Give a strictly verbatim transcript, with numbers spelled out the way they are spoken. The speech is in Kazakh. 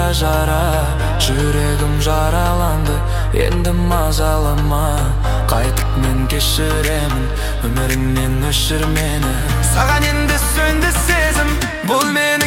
жара, жүрегім жараланды, енді мазалама. Қайтып мен кешіремін, өміріңнен өшір мені. Саған енді сөнді сезім, бұл мен